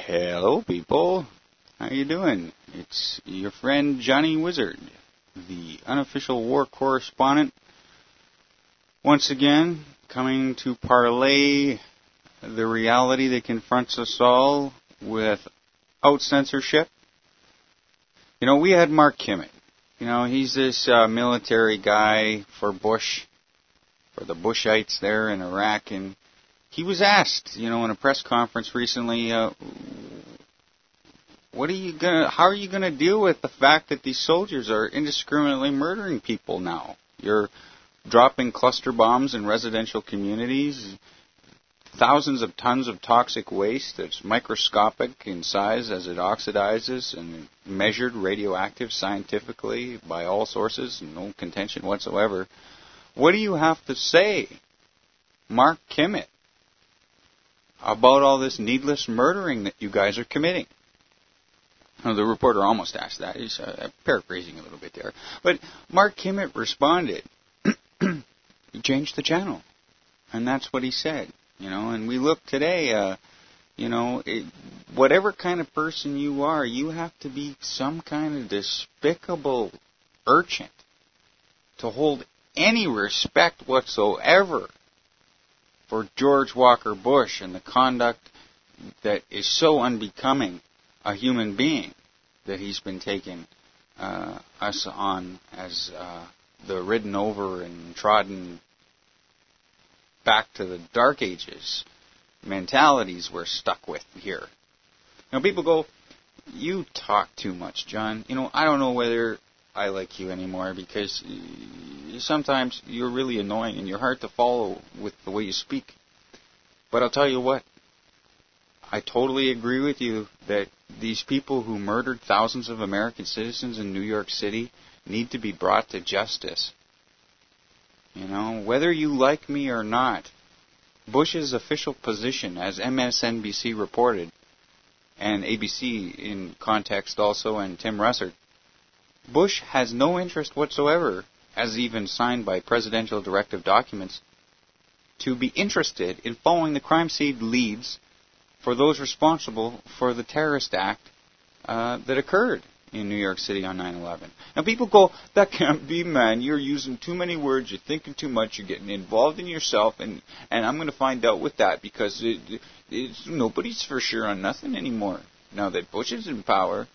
Hello, people. How you doing? It's your friend Johnny Wizard, the unofficial war correspondent, once again coming to parlay the reality that confronts us all without censorship. You know, we had Mark Kimmett. You know, he's this military guy for Bush, for the Bushites there in Iraq, and he was asked, you know, in a press conference recently, how are you gonna deal with the fact that these soldiers are indiscriminately murdering people now? You're dropping cluster bombs in residential communities, thousands of tons of toxic waste that's microscopic in size as it oxidizes and measured radioactive scientifically by all sources, no contention whatsoever. What do you have to say, Mark Kimmett, about all this needless murdering that you guys are committing? Well, the reporter almost asked that. He's paraphrasing a little bit there. But Mark Kimmett responded. He changed the channel. And that's what he said. You know, and we look today, whatever kind of person you are, you have to be some kind of despicable urchin to hold any respect whatsoever for George Walker Bush and the conduct that is so unbecoming a human being that he's been taking us on as the ridden over and trodden back to the Dark Ages mentalities we're stuck with here. Now people go, you talk too much, John. You know, I don't know whether I like you anymore because sometimes you're really annoying and you're hard to follow with the way you speak. But I'll tell you what, I totally agree with you that these people who murdered thousands of American citizens in New York City need to be brought to justice. You know, whether you like me or not, Bush's official position, as MSNBC reported, and ABC in context also, and Tim Russert, Bush has no interest whatsoever, as even signed by presidential directive documents, to be interested in following the crime scene leads for those responsible for the terrorist act that occurred in New York City on 9/11. Now people go, that can't be, man. You're using too many words. You're thinking too much. You're getting involved in yourself. And I'm going to find out with that because nobody's for sure on nothing anymore now that Bush is in power.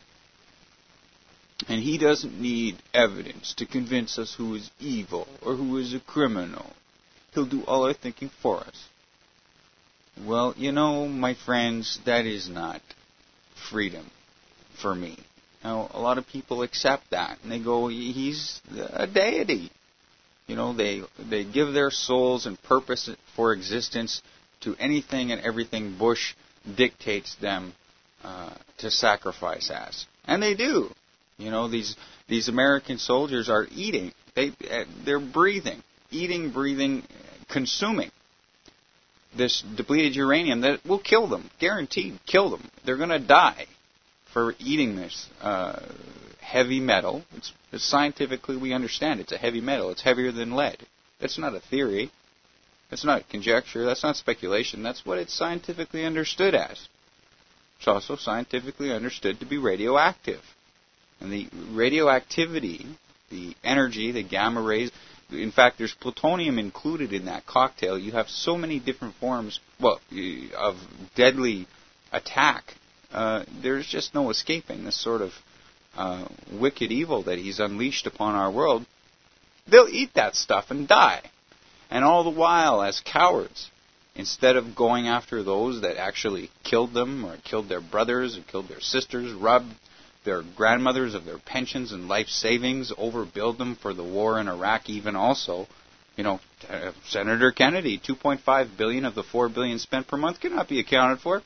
And he doesn't need evidence to convince us who is evil or who is a criminal. He'll do all our thinking for us. Well, you know, my friends, that is not freedom for me. Now, a lot of people accept that, and they go, he's a deity. You know, they give their souls and purpose for existence to anything and everything Bush dictates them to sacrifice as. And they do. You know, these American soldiers are eating. They're breathing, eating, breathing, consuming this depleted uranium that will kill them, guaranteed kill them. They're going to die for eating this heavy metal. It's scientifically, we understand it's a heavy metal. It's heavier than lead. That's not a theory. That's not conjecture. That's not speculation. That's what it's scientifically understood as. It's also scientifically understood to be radioactive. And the radioactivity, the energy, the gamma rays, in fact, there's plutonium included in that cocktail. You have so many different forms, of deadly attack. There's just no escaping this sort of wicked evil that he's unleashed upon our world. They'll eat that stuff and die. And all the while, as cowards, instead of going after those that actually killed them or killed their brothers or killed their sisters, robbed their grandmothers of their pensions and life savings, overbilled them for the war in Iraq even also. You know, Senator Kennedy, $2.5 billion of the $4 billion spent per month cannot be accounted for.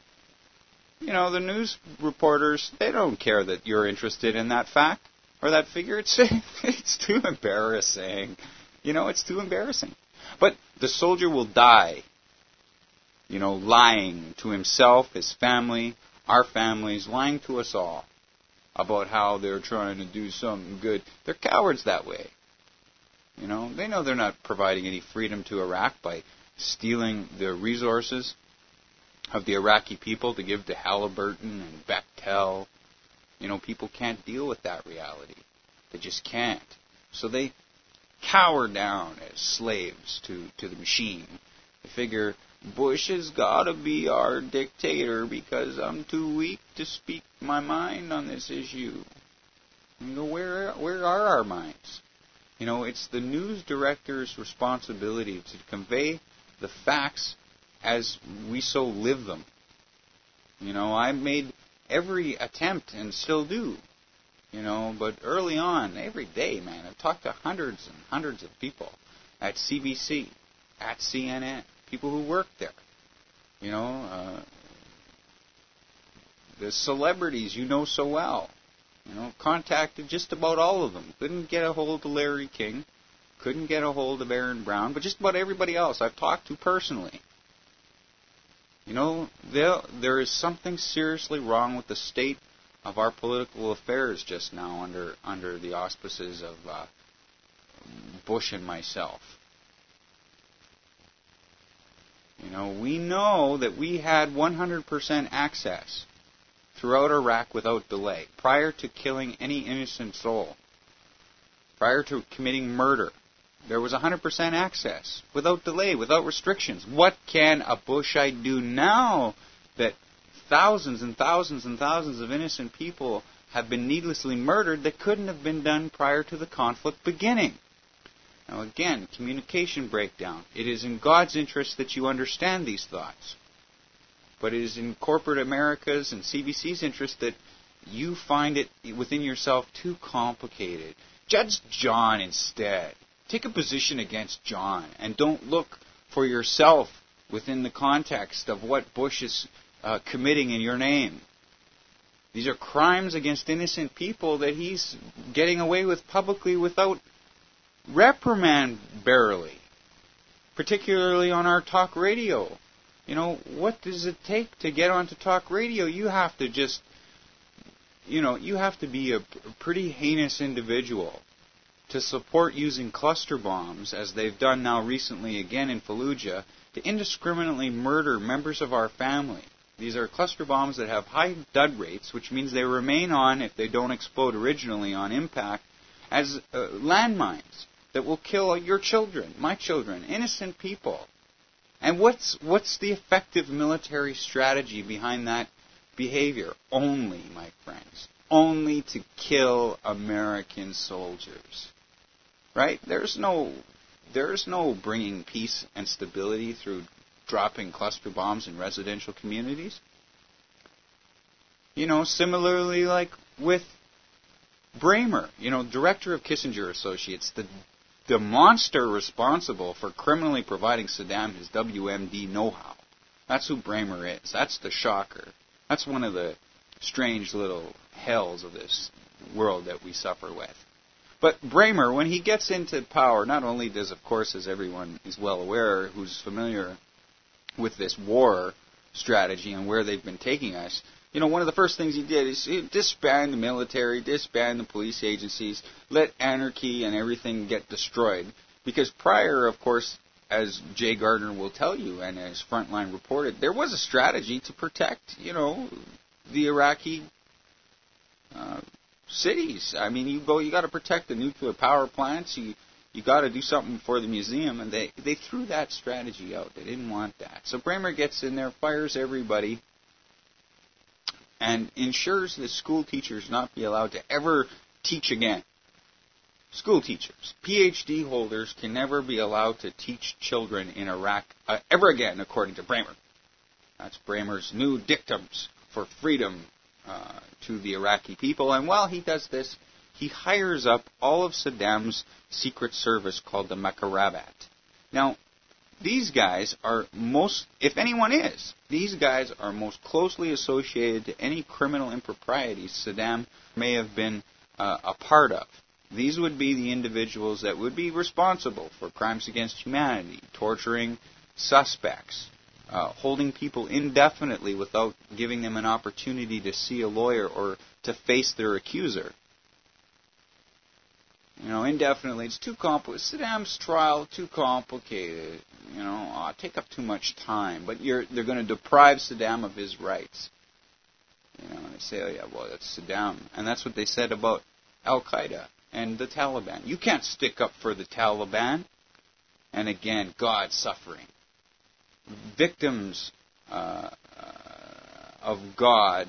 You know, the news reporters, they don't care that you're interested in that fact or that figure. It's too embarrassing. You know, it's too embarrassing. But the soldier will die, you know, lying to himself, his family, our families, lying to us all about how they're trying to do something good. They're cowards that way. You know, they know they're not providing any freedom to Iraq by stealing their resources of the Iraqi people to give to Halliburton and Bechtel. People can't deal with that reality. They just can't. So they cower down as slaves to the machine. They figure, Bush has got to be our dictator because I'm too weak to speak my mind on this issue. Where are our minds? It's the news director's responsibility to convey the facts as we so live them. I made every attempt and still do. But early on, every day, man, I've talked to hundreds and hundreds of people at CBC, at CNN, people who work there. The celebrities so well. Contacted just about all of them. Couldn't get a hold of Larry King. Couldn't get a hold of Aaron Brown. But just about everybody else I've talked to personally. There is something seriously wrong with the state of our political affairs just now under the auspices of Bush and myself. We know that we had 100% access throughout Iraq without delay, prior to killing any innocent soul, prior to committing murder. There was 100% access, without delay, without restrictions. What can a Bushite do now that thousands and thousands and thousands of innocent people have been needlessly murdered that couldn't have been done prior to the conflict beginning? Now again, communication breakdown. It is in God's interest that you understand these thoughts. But it is in corporate America's and CBC's interest that you find it within yourself too complicated. Judge John instead. Take a position against John and don't look for yourself within the context of what Bush is committing in your name. These are crimes against innocent people that he's getting away with publicly without reprimand, barely. Particularly on our talk radio. What does it take to get onto talk radio? You have to just, you have to be a pretty heinous individual to support using cluster bombs, as they've done now recently again in Fallujah, to indiscriminately murder members of our family. These are cluster bombs that have high dud rates, which means they remain on, if they don't explode originally on impact, as landmines that will kill your children, my children, innocent people. And what's the effective military strategy behind that behavior? Only, my friends, only to kill American soldiers. Right? There's no bringing peace and stability through dropping cluster bombs in residential communities. Similarly like with Bramer, director of Kissinger Associates, the monster responsible for criminally providing Saddam his WMD know-how. That's who Bramer is. That's the shocker. That's one of the strange little hells of this world that we suffer with. But Bramer, when he gets into power, not only does, of course, as everyone is well aware, who's familiar with this war strategy and where they've been taking us, one of the first things he did is disband the military, disband the police agencies, let anarchy and everything get destroyed. Because prior, of course, as Jay Gardner will tell you, and as Frontline reported, there was a strategy to protect, the Iraqi cities. I mean, you got to protect the nuclear power plants. You got to do something for the museum, and they threw that strategy out. They didn't want that. So Bramer gets in there, fires everybody, and ensures that school teachers not be allowed to ever teach again. School teachers, PhD holders, can never be allowed to teach children in Iraq ever again, according to Bramer. That's Bramer's new dictums for freedom to the Iraqi people. And while he does this, he hires up all of Saddam's secret service called the Mukhabarat. Now, these guys are if anyone is, these guys are most closely associated to any criminal improprieties Saddam may have been a part of. These would be the individuals that would be responsible for crimes against humanity, torturing suspects, holding people indefinitely without giving them an opportunity to see a lawyer or to face their accuser. indefinitely. It's too complicated. Saddam's trial, too complicated. Take up too much time. But they're going to deprive Saddam of his rights. And they say, oh yeah, well, that's Saddam. And that's what they said about Al-Qaeda and the Taliban. You can't stick up for the Taliban. And again, God suffering. Victims of God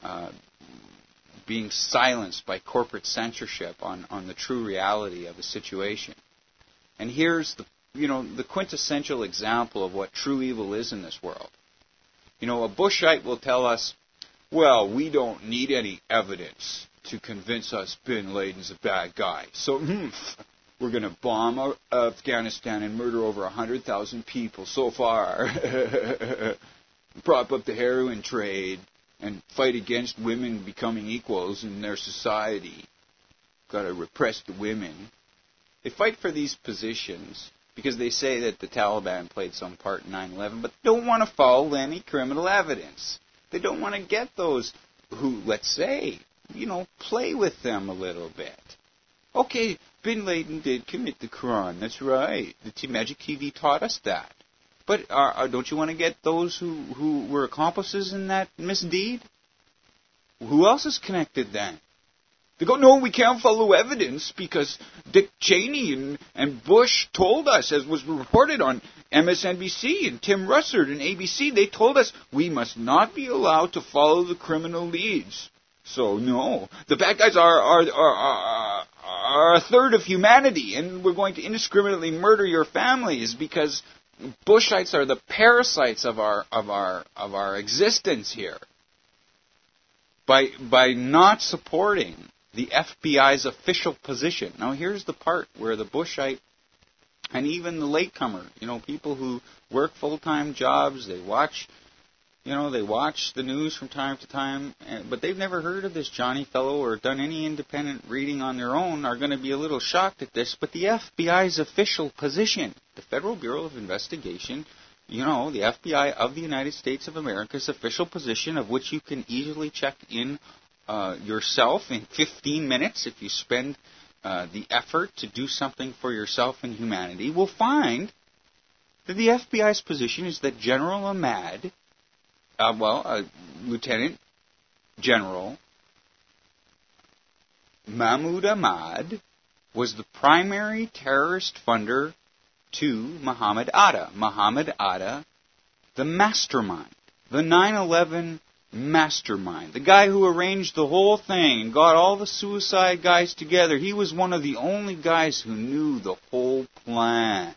being silenced by corporate censorship on the true reality of the situation. And here's the quintessential example of what true evil is in this world. A Bushite will tell us, well, we don't need any evidence to convince us bin Laden's a bad guy. So, we're going to bomb Afghanistan and murder over 100,000 people so far. Prop up the heroin trade and fight against women becoming equals in their society. Got to repress the women. They fight for these positions because they say that the Taliban played some part in 9/11, but they don't want to follow any criminal evidence. They don't want to get those who, let's say, play with them a little bit. Okay, bin Laden did commit the crime. That's right. The Magic TV taught us that. But don't you want to get those who were accomplices in that misdeed? Who else is connected then? They go, no, we can't follow evidence because Dick Cheney and Bush told us, as was reported on MSNBC and Tim Russert and ABC, they told us we must not be allowed to follow the criminal leads. So, no, the bad guys are a third of humanity, and we're going to indiscriminately murder your families because Bushites are the parasites of our existence here. By not supporting the FBI's official position. Now, here's the part where the Bushite and even the latecomer, people who work full-time jobs, they watch the news from time to time, but they've never heard of this Johnny fellow or done any independent reading on their own, are going to be a little shocked at this. But the FBI's official position, the Federal Bureau of Investigation, the FBI of the United States of America's official position, of which you can easily check in yourself in 15 minutes if you spend the effort to do something for yourself and humanity, will find that the FBI's position is that General Ahmad, Lieutenant General Mahmoud Ahmad, was the primary terrorist funder to Muhammad Atta. Muhammad Atta, the mastermind, the 9/11 mastermind, the guy who arranged the whole thing and got all the suicide guys together. He was one of the only guys who knew the whole plan.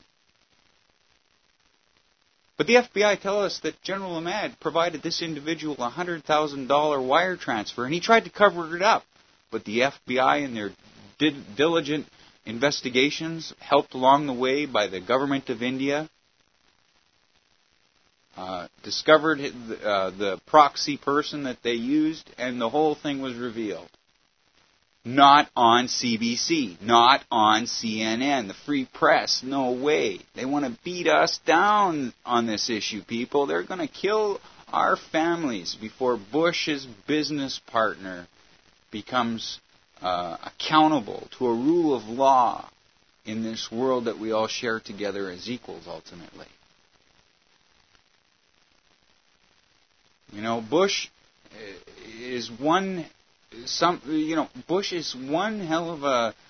But the FBI tell us that General Ahmad provided this individual a $100,000 wire transfer, and he tried to cover it up. But the FBI, in their diligent investigations, helped along the way by the government of India, discovered the proxy person that they used, and the whole thing was revealed. Not on CBC, not on CNN, the free press, no way. They want to beat us down on this issue, people. They're going to kill our families before Bush's business partner becomes accountable to a rule of law in this world that we all share together as equals, ultimately. Bush is one hell of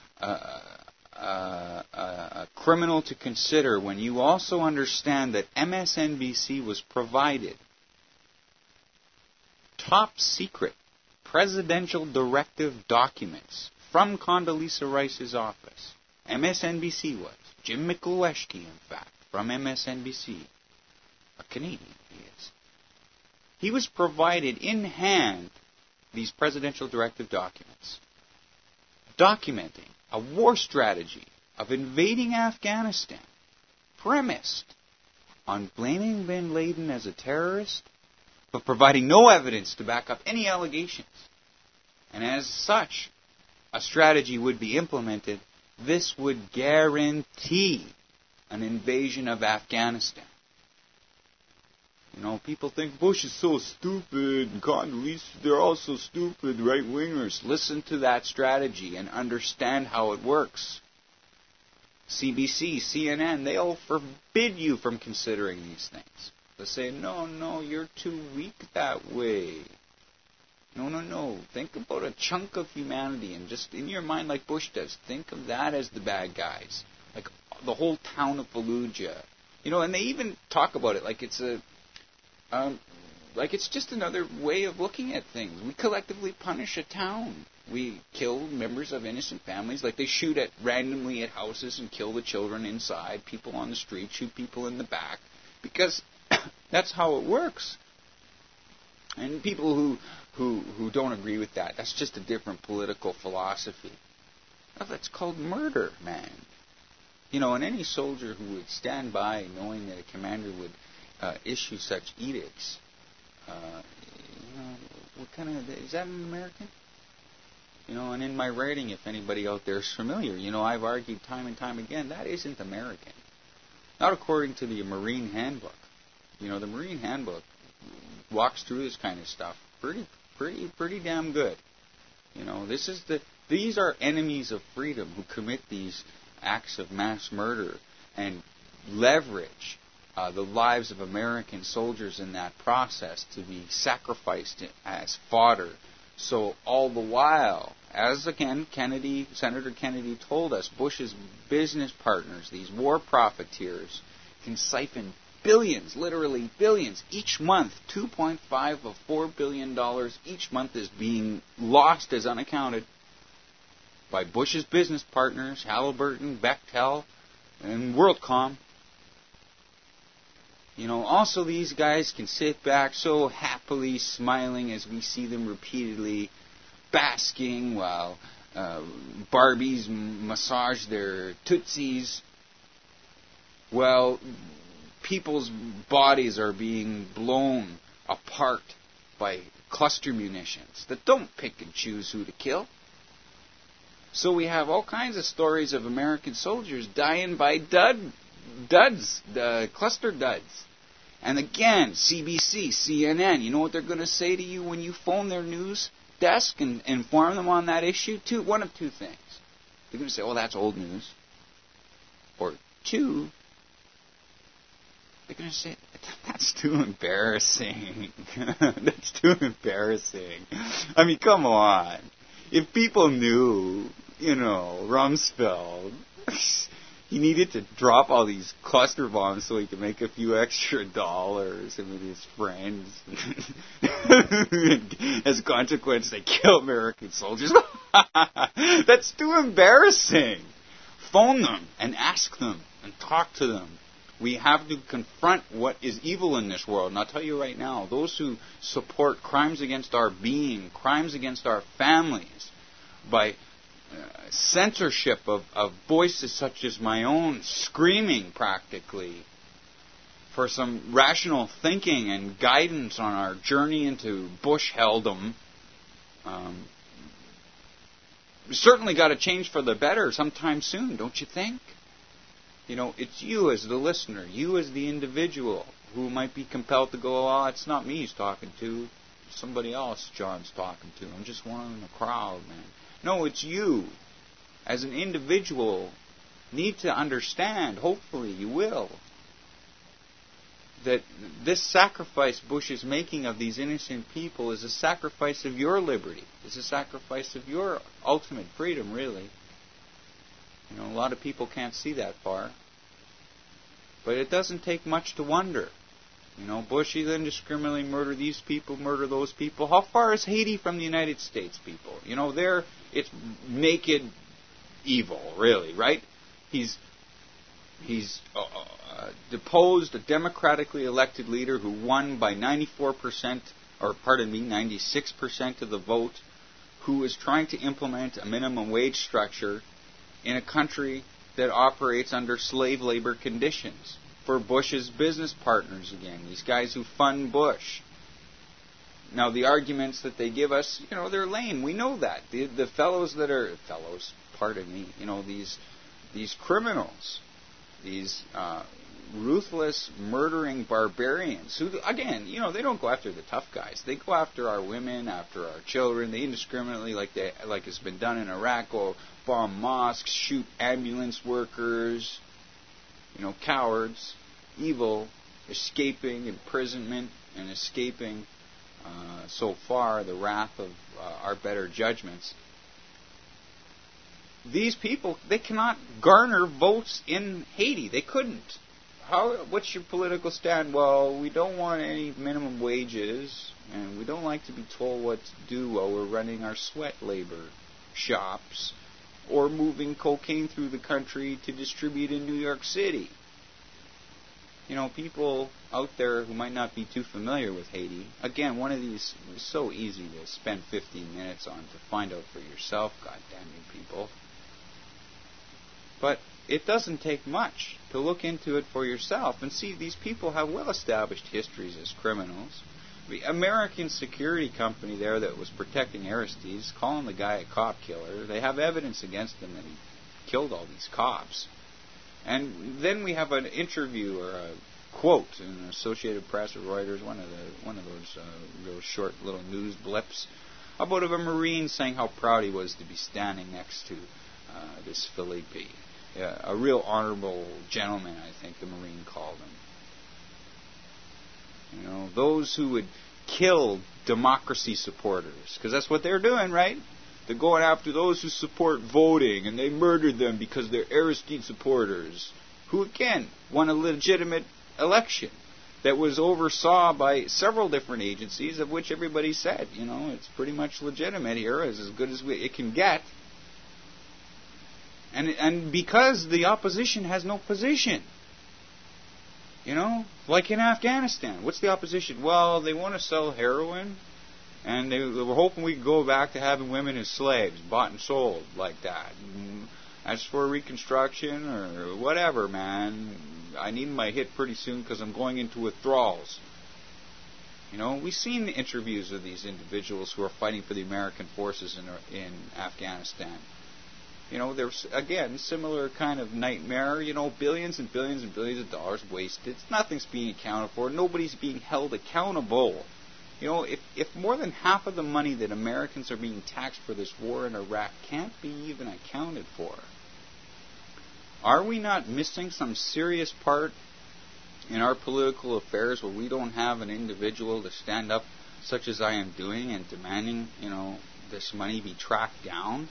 a criminal to consider when you also understand that MSNBC was provided top secret presidential directive documents from Condoleezza Rice's office. MSNBC was. Jim Mikuleski, in fact, from MSNBC. A Canadian, he is. He was provided in hand these presidential directive documents, documenting a war strategy of invading Afghanistan, premised on blaming bin Laden as a terrorist, but providing no evidence to back up any allegations. And as such, a strategy would be implemented. This would guarantee an invasion of Afghanistan. You know, people think Bush is so stupid, and Condoleezza, they're all so stupid, right-wingers. Listen to that strategy and understand how it works. CBC, CNN, they'll forbid you from considering these things. They'll say, no, you're too weak that way. No. Think about a chunk of humanity, and just in your mind, like Bush does, think of that as the bad guys. Like the whole town of Fallujah. You know, and they even talk about it like it's just another way of looking at things. We collectively punish a town. We kill members of innocent families. Like they shoot randomly at houses and kill the children inside. People on the street shoot people in the back. Because that's how it works. And people who don't agree with that, that's just a different political philosophy. Well, that's called murder, man. You know, and any soldier who would stand by knowing that a commander would issue such edicts, what kind of, is that an American? You know, and in my writing, if anybody out there is familiar, you know, I've argued time and time again, that isn't American. Not according to the Marine Handbook. You know, the Marine Handbook walks through this kind of stuff pretty damn good. You know, these are enemies of freedom who commit these acts of mass murder and leverage the lives of American soldiers in that process to be sacrificed as fodder. So all the while, as again Senator Kennedy told us, Bush's business partners, these war profiteers, can siphon billions, literally billions, each month. 2.5 of $4 billion each month is being lost as unaccounted by Bush's business partners, Halliburton, Bechtel, and WorldCom. You know, also these guys can sit back so happily smiling as we see them repeatedly basking while Barbies massage their tootsies. Well, people's bodies are being blown apart by cluster munitions that don't pick and choose who to kill. So we have all kinds of stories of American soldiers dying by duds, cluster duds. And again, CBC, CNN, you know what they're going to say to you when you phone their news desk and inform them on that issue? One of two things. They're going to say, oh, that's old news. Or two, they're going to say, that's too embarrassing. That's too embarrassing. I mean, come on. If people knew, you know, Rumsfeld, he needed to drop all these cluster bombs so he could make a few extra dollars and with his friends. As a consequence, they kill American soldiers. That's too embarrassing. Phone them and ask them and talk to them. We have to confront what is evil in this world. And I'll tell you right now, those who support crimes against our being, crimes against our families, by censorship of voices such as my own, screaming practically for some rational thinking and guidance on our journey into Bush-heldom, we certainly got to change for the better sometime soon, don't you think? You know, it's you as the listener, you as the individual who might be compelled to go, oh, it's not me he's talking to, it's somebody else John's talking to. I'm just one in the crowd, man. No, it's you. As an individual, need to understand, hopefully you will, that this sacrifice Bush is making of these innocent people is a sacrifice of your liberty. It's a sacrifice of your ultimate freedom, really. You know, a lot of people can't see that far. But it doesn't take much to wonder. You know, Bush, he indiscriminately murder these people, murder those people. How far is Haiti from the United States, people? You know, it's naked evil, really, right? He's deposed a democratically elected leader who won by 96% of the vote, who is trying to implement a minimum wage structure in a country that operates under slave labor conditions for Bush's business partners again, these guys who fund Bush. Now, the arguments that they give us, you know, they're lame. We know that. The fellows that are... Fellows, pardon me. You know, these criminals, these ruthless, murdering barbarians who, again, they don't go after the tough guys. They go after our women, after our children. They indiscriminately, like it's been done in Iraq, go bomb mosques, shoot ambulance workers, cowards, evil, escaping imprisonment and escaping, so far, the wrath of our better judgments. These people, they cannot garner votes in Haiti. They couldn't. What's your political stand? Well, we don't want any minimum wages, and we don't like to be told what to do while we're running our sweat labor shops or moving cocaine through the country to distribute in New York City. People out there who might not be too familiar with Haiti, again, one of these is so easy to spend 15 minutes on to find out for yourself, goddamn you people. But it doesn't take much to look into it for yourself and see these people have well-established histories as criminals. The American security company there that was protecting Aristides, calling the guy a cop killer, they have evidence against him that he killed all these cops. And then we have an interview or a quote in Associated Press or Reuters, one of those real short little news blips, about a Marine saying how proud he was to be standing next to this Felipe. A real honorable gentleman, I think the Marine called him. Those who would kill democracy supporters, because that's what they're doing, right? They're going after those who support voting, and they murdered them because they're Aristide supporters, who, again, won a legitimate election that was oversaw by several different agencies, of which everybody said, it's pretty much legitimate here, it's as good as it can get. And because the opposition has no position. Like in Afghanistan. What's the opposition? Well, they want to sell heroin, and they were hoping we could go back to having women as slaves, bought and sold like that. And as for Reconstruction or whatever, man, I need my hit pretty soon because I'm going into withdrawals. We've seen the interviews of these individuals who are fighting for the American forces in Afghanistan. There's, again, similar kind of nightmare, billions and billions and billions of dollars wasted. Nothing's being accounted for. Nobody's being held accountable. If more than half of the money that Americans are being taxed for this war in Iraq can't be even accounted for, are we not missing some serious part in our political affairs where we don't have an individual to stand up, such as I am doing, and demanding, this money be tracked down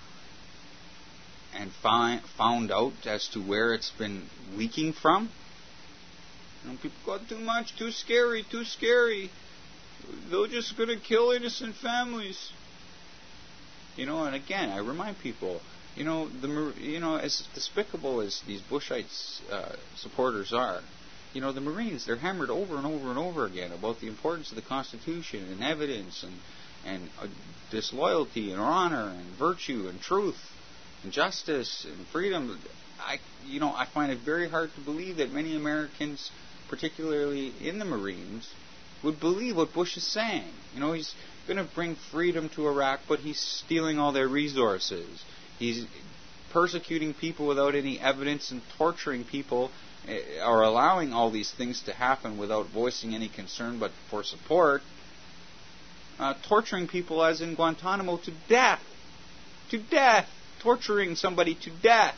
and found out as to where it's been leaking from? People go, too much, too scary. They're just going to kill innocent families. And again, I remind people, as despicable as these Bushites supporters are, the Marines, they're hammered over and over and over again about the importance of the Constitution and evidence and disloyalty and honor and virtue and truth and justice and freedom. I find it very hard to believe that many Americans, particularly in the Marines, would believe what Bush is saying. He's going to bring freedom to Iraq, but he's stealing all their resources. He's persecuting people without any evidence and torturing people, or allowing all these things to happen without voicing any concern but for support. Torturing people, as in Guantanamo, to death. To death. Torturing somebody to death.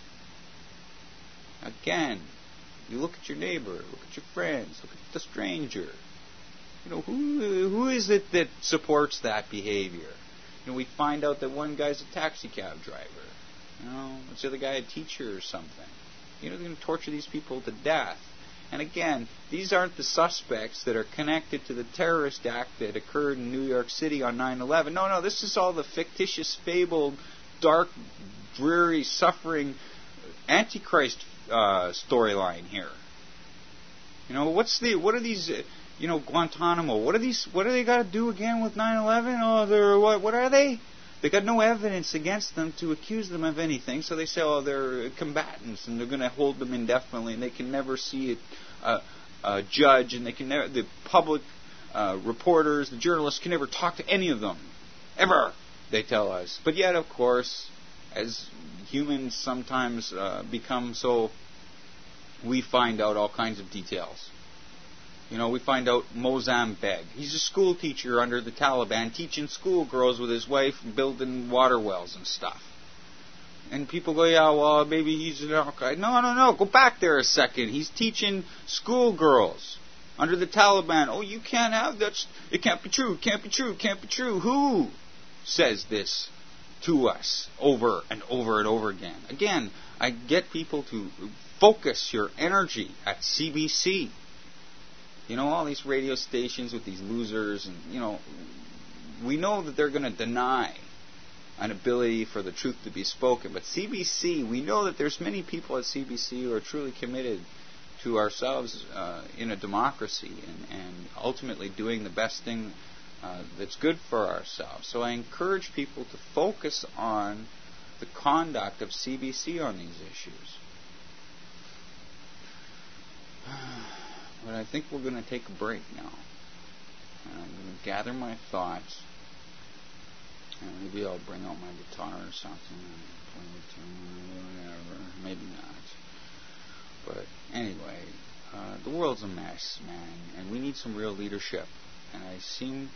Again, you look at your neighbor, look at your friends, look at the stranger. Who is it that supports that behavior? We find out that one guy's a taxi cab driver. What's the other guy, a teacher or something? They're going to torture these people to death. And again, these aren't the suspects that are connected to the terrorist act that occurred in New York City on 9/11. No, this is all the fictitious, fabled, dark, dreary, suffering Antichrist storyline here. What are these? Guantanamo. What do they got to do again with 9/11? Oh, they're what are they? They got no evidence against them to accuse them of anything, so they say, oh, they're combatants, and they're going to hold them indefinitely, and they can never see a judge, and the public reporters, the journalists can never talk to any of them, ever, they tell us. But yet, of course, as humans sometimes become so we find out all kinds of details. We find out Mozambique. He's a school teacher under the Taliban, teaching schoolgirls with his wife, building water wells and stuff. And people go, yeah, well, maybe he's an Al-Qaeda. No. Go back there a second. He's teaching schoolgirls under the Taliban. Oh, you can't have that. It can't be true. Can't be true. Can't be true. Who says this to us over and over and over again? Again, I get people to focus your energy at CBC. All these radio stations with these losers, and, we know that they're going to deny an ability for the truth to be spoken. But CBC, we know that there's many people at CBC who are truly committed to ourselves in a democracy and ultimately doing the best thing that's good for ourselves. So I encourage people to focus on the conduct of CBC on these issues. But I think we're going to take a break now. I'm going to gather my thoughts. And maybe I'll bring out my guitar or something and play a tune or whatever. Maybe not. But anyway, the world's a mess, man. And we need some real leadership. And I seem,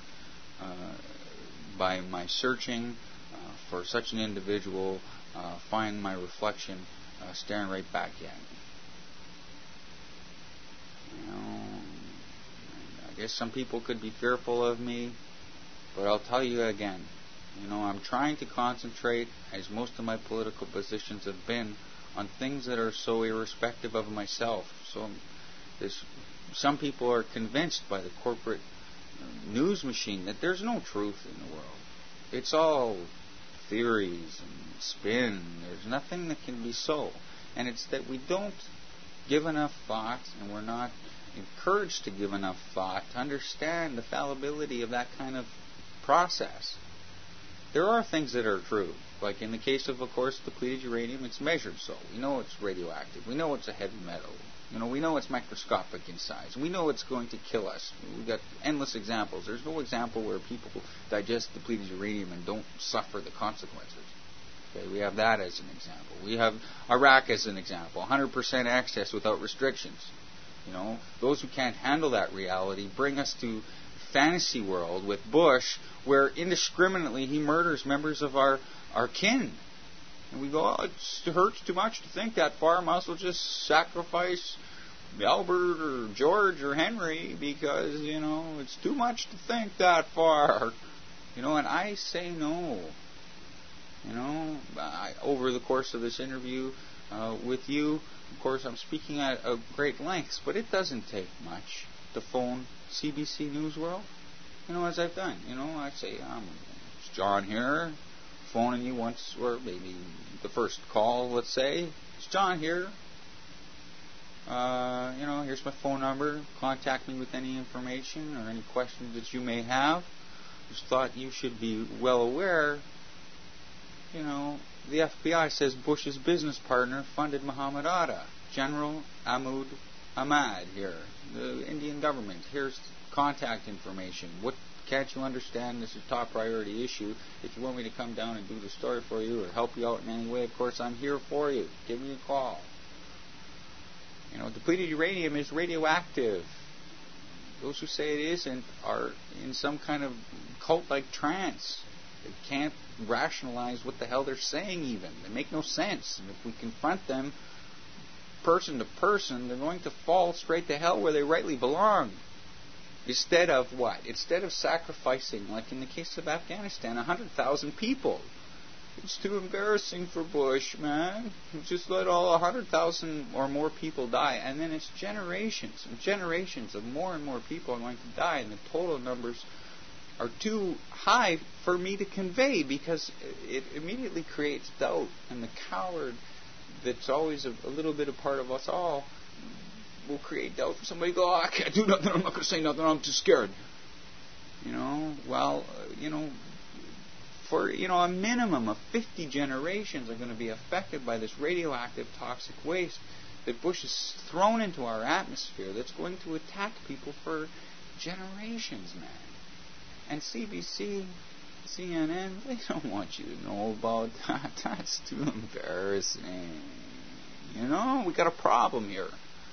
by my searching for such an individual, find my reflection staring right back at me. I guess some people could be fearful of me, but I'll tell you again, I'm trying to concentrate, as most of my political positions have been, on things that are so irrespective of myself. So some people are convinced by the corporate news machine that there's no truth in the world. It's all theories and spin. There's nothing that can be so. And it's that we don't give enough thought, and we're not encouraged to give enough thought to understand the fallibility of that kind of process. There are things that are true. Like in the case of course, depleted uranium, it's measured so. We know it's radioactive. We know it's a heavy metal. We know it's microscopic in size. We know it's going to kill us. We've got endless examples. There's no example where people digest depleted uranium and don't suffer the consequences. Okay, we have that as an example. We have Iraq as an example. 100% access without restrictions. Those who can't handle that reality bring us to fantasy world with Bush, where indiscriminately he murders members of our kin. And we go, it hurts too much to think that far. Might as well just sacrifice Albert or George or Henry because, it's too much to think that far. And I say no. Over the course of this interview with you, of course, I'm speaking at great lengths, but it doesn't take much to phone CBC News World. As I've done. I say, it's John here, phoning you once, or maybe the first call, let's say. It's John here. Here's my phone number. Contact me with any information or any questions that you may have. Just thought you should be well aware. The FBI says Bush's business partner funded Muhammad Atta. General Ahmad Ahmad here. The Indian government. Here's contact information. What can't you understand? This is a top priority issue. If you want me to come down and do the story for you or help you out in any way, of course, I'm here for you. Give me a call. Depleted uranium is radioactive. Those who say it isn't are in some kind of cult-like trance. They can't rationalize what the hell they're saying even. They make no sense. And if we confront them person to person, they're going to fall straight to hell where they rightly belong. Instead of what? Instead of sacrificing, like in the case of Afghanistan, 100,000 people. It's too embarrassing for Bush, man. Just let all 100,000 or more people die. And then it's generations and generations of more and more people are going to die. And the total numbers are too high for me to convey because it immediately creates doubt. And the coward that's always a little bit a part of us all will create doubt for somebody to go, I can't do nothing, I'm not going to say nothing, I'm too scared. For a minimum of 50 generations are going to be affected by this radioactive toxic waste that Bush has thrown into our atmosphere that's going to attack people for generations, man. And CBC, CNN, they don't want you to know about that. That's too embarrassing. We got a problem here.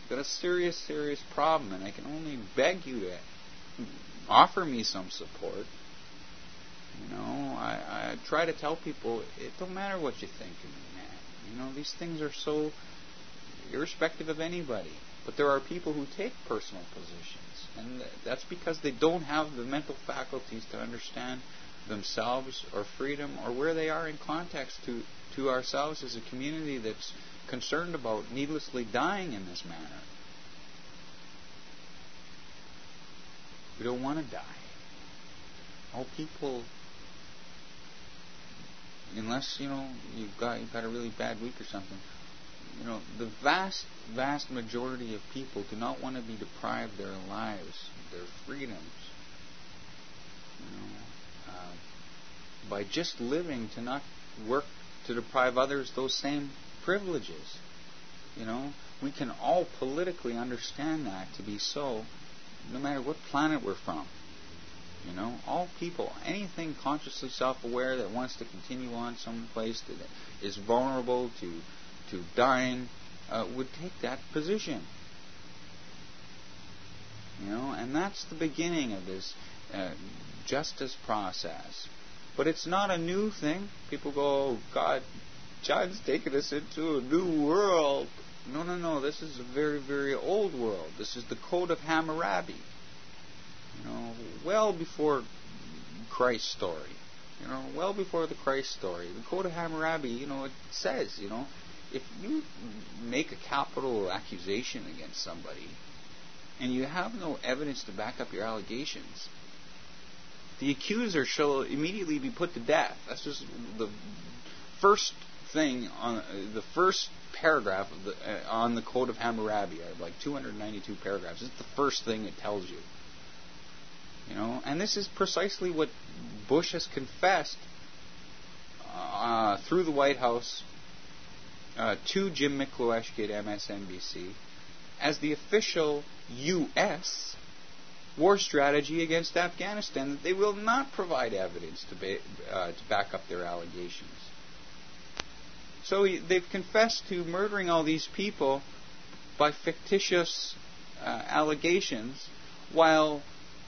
got a serious, serious problem, and I can only beg you to offer me some support. I try to tell people it don't matter what you think of me, man. These things are so irrespective of anybody. But there are people who take personal positions, and that's because they don't have the mental faculties to understand themselves or freedom or where they are in context to ourselves as a community that's concerned about needlessly dying in this manner. We don't want to die. All people, unless you've got a really bad week or something, the vast majority of people do not want to be deprived their lives, their freedoms, by just living, to not work to deprive others those same privileges. We can all politically understand that to be so, no matter what planet we're from. All people, anything consciously self-aware that wants to continue on someplace that is vulnerable to dying would take that position. And that's the beginning of this justice process. But it's not a new thing. People go, oh, God, God's taken us into a new world. No. This is a very, very old world. This is the Code of Hammurabi. Well before Christ's story. Well before the Christ story. The Code of Hammurabi, it says, if you make a capital accusation against somebody and you have no evidence to back up your allegations, the accuser shall immediately be put to death. That's just the first thing on the first paragraph of on the Code of Hammurabi. I have like 292 paragraphs. It's the first thing it tells you. And this is precisely what Bush has confessed through the White House to Jim Miklueshki at MSNBC as the official U.S. war strategy against Afghanistan, that they will not provide evidence to back up their allegations. So they've confessed to murdering all these people by fictitious allegations, while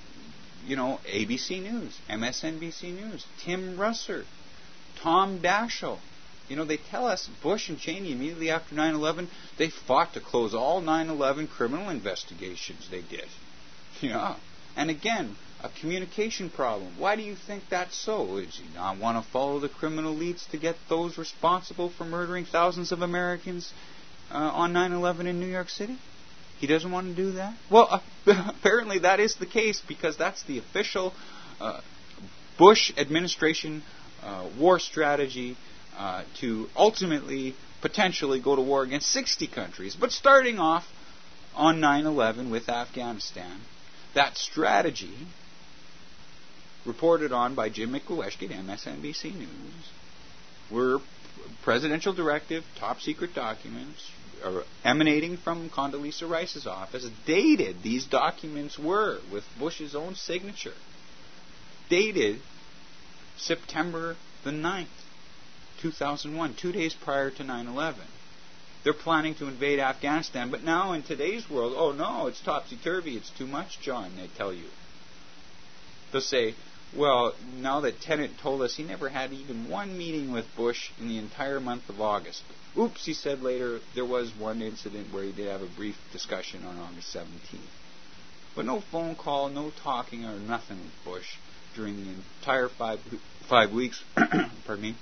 ABC News, MSNBC News, Tim Russert, Tom Daschle, they tell us Bush and Cheney immediately after 9/11, they fought to close all 9/11 criminal investigations they did. And again, a communication problem. Why do you think that's so? Does he not want to follow the criminal leads to get those responsible for murdering thousands of Americans on 9/11 in New York City? He doesn't want to do that? Well, apparently that is the case, because that's the official Bush administration war strategy to ultimately, potentially go to war against 60 countries. But starting off on 9/11 with Afghanistan, that strategy, reported on by Jim Miklueshki at MSNBC News, were presidential directive, top secret documents, emanating from Condoleezza Rice's office. Dated, these documents were, with Bush's own signature, dated September the 9th, 2001, 2 days prior to 9/11. They're planning to invade Afghanistan, but now in today's world, oh no, it's topsy-turvy, it's too much, John, they tell you. They'll say, well, now that Tenet told us he never had even one meeting with Bush in the entire month of August. Oops, he said later, there was one incident where he did have a brief discussion on August 17th. But no phone call, no talking or nothing with Bush during the entire five weeks pardon me,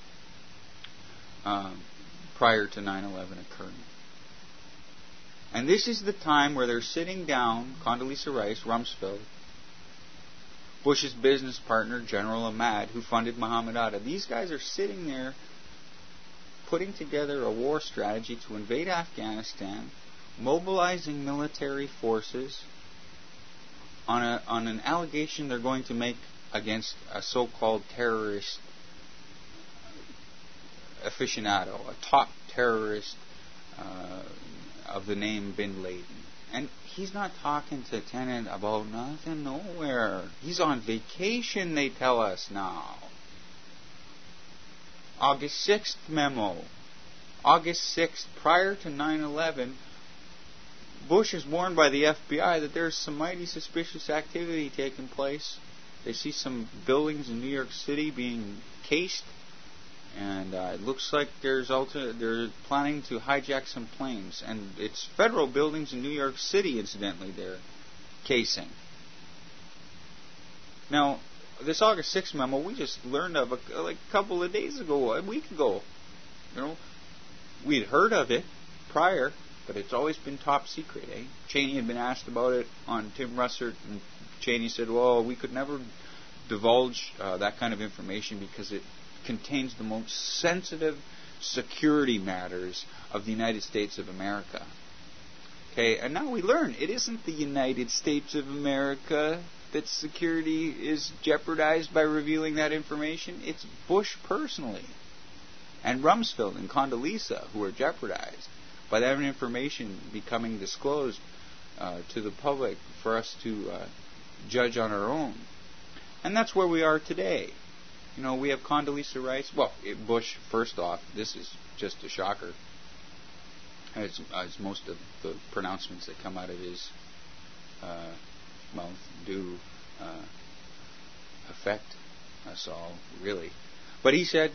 prior to 9/11 occurring. And this is the time where they're sitting down, Condoleezza Rice, Rumsfeld, Bush's business partner, General Ahmad, who funded Muhammad Atta. These guys are sitting there putting together a war strategy to invade Afghanistan, mobilizing military forces on an allegation they're going to make against a so-called terrorist aficionado, a top terrorist of the name Bin Laden. And he's not talking to Tenet about nothing, nowhere. He's on vacation, they tell us now. August 6th memo. August 6th, prior to 9/11, Bush is warned by the FBI that there's some mighty suspicious activity taking place. They see some buildings in New York City being cased, and it looks like they're planning to hijack some planes. And it's federal buildings in New York City, incidentally, they're casing. Now, this August 6th memo we just learned of a couple of days ago, a week ago. We'd heard of it prior, but it's always been top secret, eh? Cheney had been asked about it on Tim Russert, and Cheney said, well, we could never divulge that kind of information because it contains the most sensitive security matters of the United States of America. Okay, and now we learn it isn't the United States of America that security is jeopardized by revealing that information. It's Bush personally and Rumsfeld and Condoleezza who are jeopardized by that information becoming disclosed to the public for us to judge on our own. And that's where we are today. We have Condoleezza Rice. Well, Bush, first off, this is just a shocker, as most of the pronouncements that come out of his mouth do affect us all, really. But he said,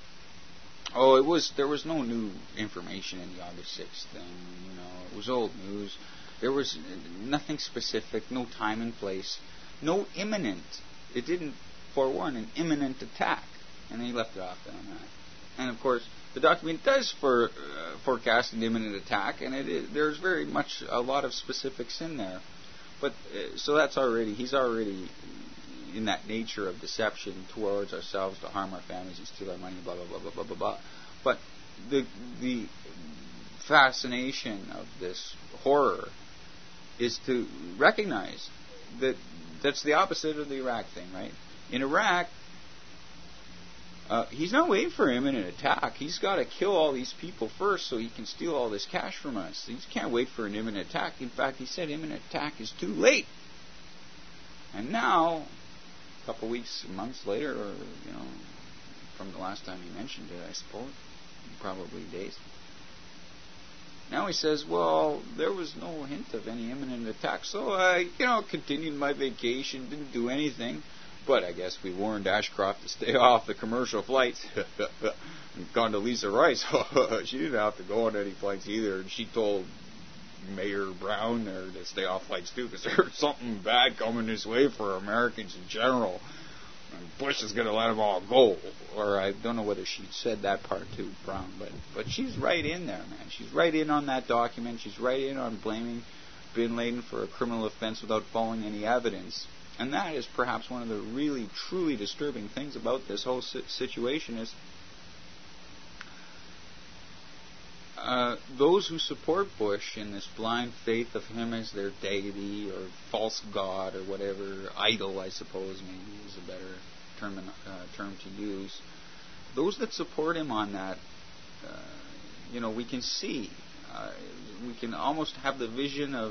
there was no new information in the August 6th thing. It was old news. There was nothing specific, no time and place, no imminent. It didn't forewarn an imminent attack. And he left it off on that. And of course, the document does forecast an imminent attack, and there's very much a lot of specifics in there. But so he's already in that nature of deception towards ourselves to harm our families and steal our money, blah blah blah blah blah blah blah. But the fascination of this horror is to recognize that that's the opposite of the Iraq thing, right? In Iraq, he's not waiting for an imminent attack. He's got to kill all these people first so he can steal all this cash from us. He can't wait for an imminent attack. In fact, he said imminent attack is too late. And now, a couple weeks, months later, or from the last time he mentioned it, I suppose, probably days. Now he says, well, there was no hint of any imminent attack, so I, continued my vacation, didn't do anything. But I guess we warned Ashcroft to stay off the commercial flights. And Condoleezza Rice, she didn't have to go on any flights either. And she told Mayor Brown there to stay off flights too, because there's something bad coming this way for Americans in general. And Bush is going to let them all go. Or I don't know whether she said that part to Brown, but she's right in there, man. She's right in on that document. She's right in on blaming Bin Laden for a criminal offense without following any evidence. And that is perhaps one of the really, truly disturbing things about this whole situation is those who support Bush in this blind faith of him as their deity or false god or whatever, idol, I suppose, maybe is a better term to use. Those that support him on that, we can see, we can almost have the vision of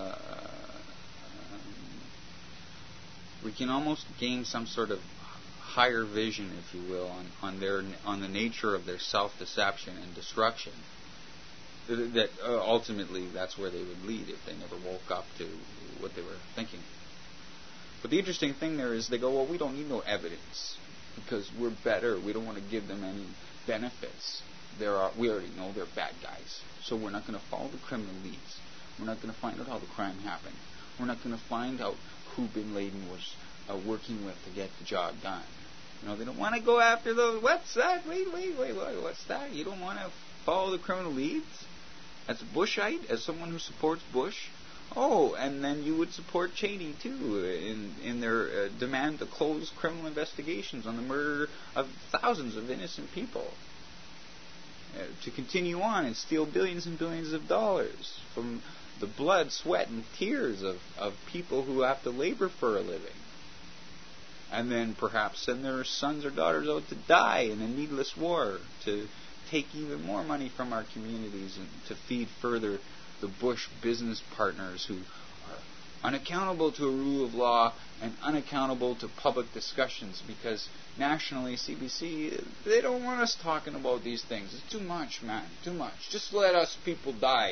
we can almost gain some sort of higher vision, if you will, on the nature of their self-deception and destruction. That ultimately that's where they would lead if they never woke up to what they were thinking. But the interesting thing there is they go, well, we don't need no evidence because we're better. We don't want to give them any benefits. We already know they're bad guys, so we're not going to follow the criminal leads. We're not going to find out how the crime happened. We're not going to find out who Bin Laden was working with to get the job done. They don't want to go after those. What's that? Wait, what's that? You don't want to follow the criminal leads? As a Bushite, as someone who supports Bush? Oh, and then you would support Cheney, too, in their demand to close criminal investigations on the murder of thousands of innocent people. To continue on and steal billions and billions of dollars from the blood, sweat, and tears of people who have to labor for a living. And then perhaps send their sons or daughters out to die in a needless war to take even more money from our communities and to feed further the Bush business partners who are unaccountable to a rule of law and unaccountable to public discussions because nationally, CBC, they don't want us talking about these things. It's too much, man, too much. Just let us people die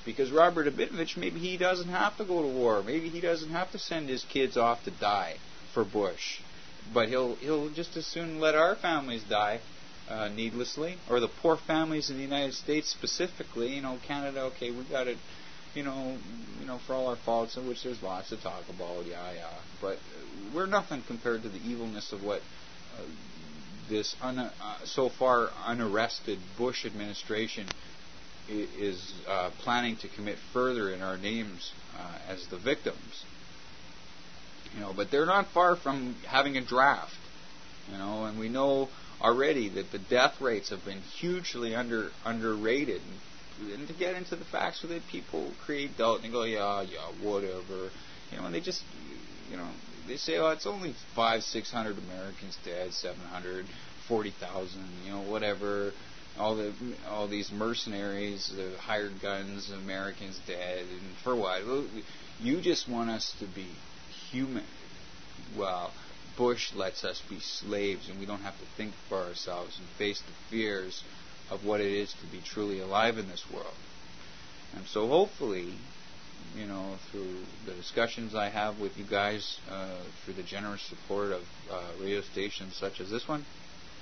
Because Robert Abitovich, maybe he doesn't have to go to war. Maybe he doesn't have to send his kids off to die for Bush. But he'll just as soon let our families die needlessly, or the poor families in the United States specifically. Canada, okay, we got it, for all our faults, in which there's lots to talk about, but we're nothing compared to the evilness of what this so far unarrested Bush administration is planning to commit further in our names as the victims. But they're not far from having a draft, and we know already that the death rates have been hugely underrated. And to get into the facts with it, people create doubt and they go, yeah, whatever. And they just, they say, oh, it's only 500-600 Americans dead, 740,000, whatever. All these mercenaries, the hired guns, Americans dead, and for what? You just want us to be human. Well, Bush lets us be slaves, and we don't have to think for ourselves and face the fears of what it is to be truly alive in this world. And so hopefully, through the discussions I have with you guys, through the generous support of radio stations such as this one,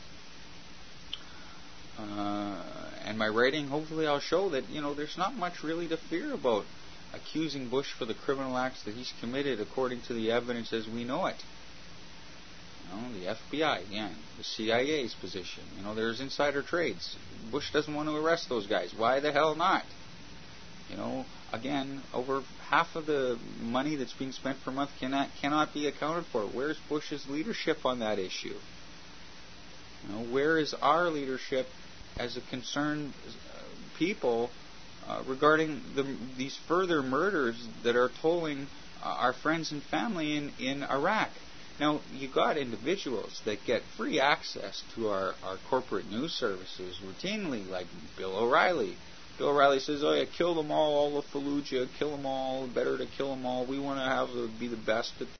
and my writing, hopefully I'll show that, there's not much really to fear about accusing Bush for the criminal acts that he's committed according to the evidence as we know it. The FBI, again, the CIA's position. There's insider trades. Bush doesn't want to arrest those guys. Why the hell not? Again, over half of the money that's being spent per month cannot be accounted for. Where's Bush's leadership on that issue? Where is our leadership as a concerned people regarding these further murders that are tolling our friends and family in Iraq? Now, you got individuals that get free access to our corporate news services routinely, like Bill O'Reilly. Bill O'Reilly says, oh yeah, kill them all the Fallujah, kill them all, better to kill them all. We want to be the best at